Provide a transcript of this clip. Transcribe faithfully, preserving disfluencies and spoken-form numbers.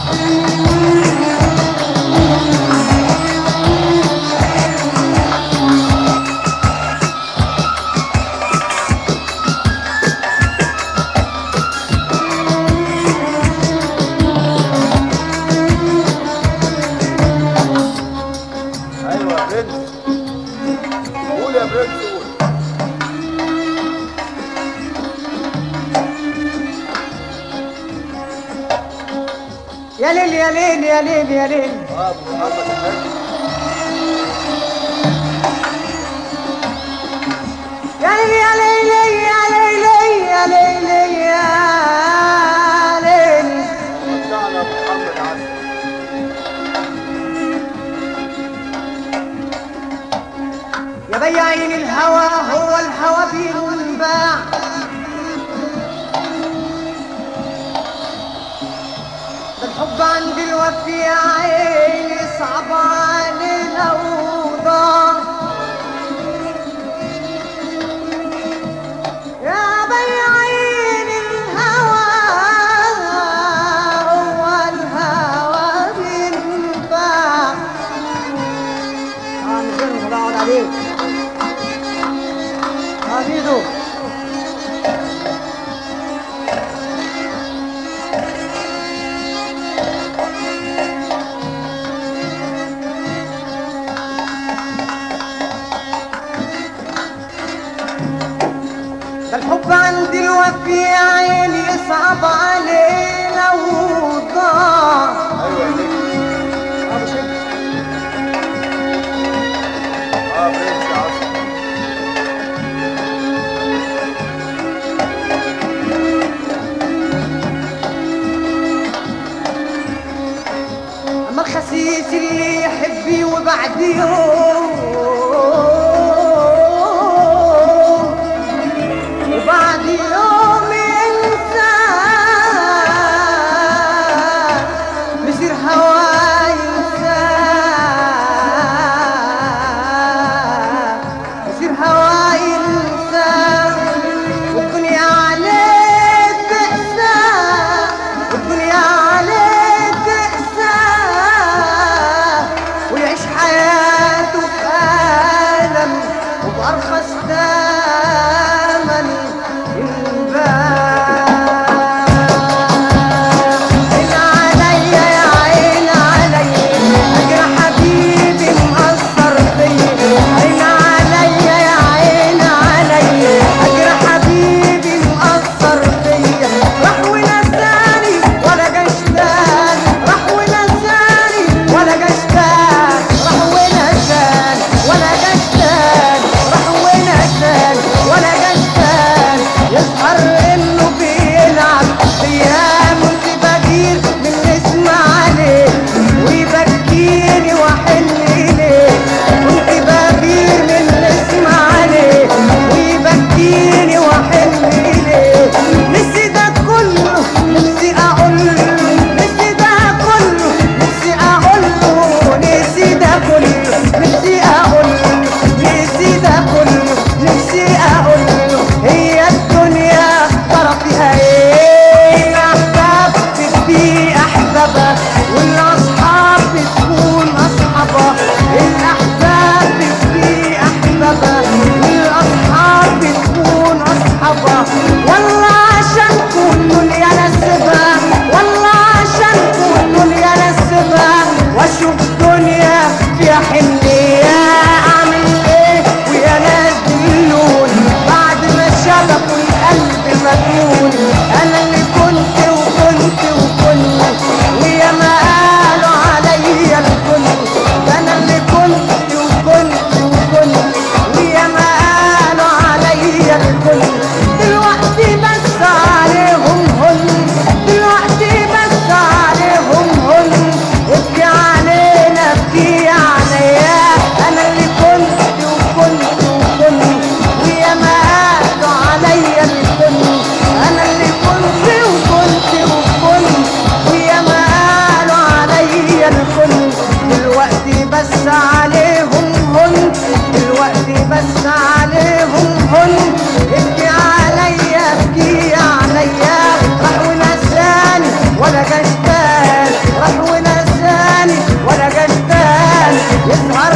يا ليل يا ليل يا ليل يا ليل يا ليل يا ليل يا ليل يا ليل يا ليل رجعنا محمد علي. يا بياعين الهوى هو الهوى بينباع الحب عند الوفي يا عيني صعب علينا وضاع يا بياعين الهوى هو الهوى بينباع اه نزلوا بقعد عليك اه بيدو الحب عند الوفي يا عيني صعب علينا وضاع. ايوه يا نجم. ابو شيخ اه برنس يا عصر. اما الخسيس اللي يحبي وبعد يوم وبعد يوم ينسى بصير هوا ينسى بصير هوا ينسى والدنيا عليه تقسى والدنيا عليه تقسى ويعيش حياته في ألم وبأرخص ثمن انا اللي كنت وكنت وكنت ويا ما يسهر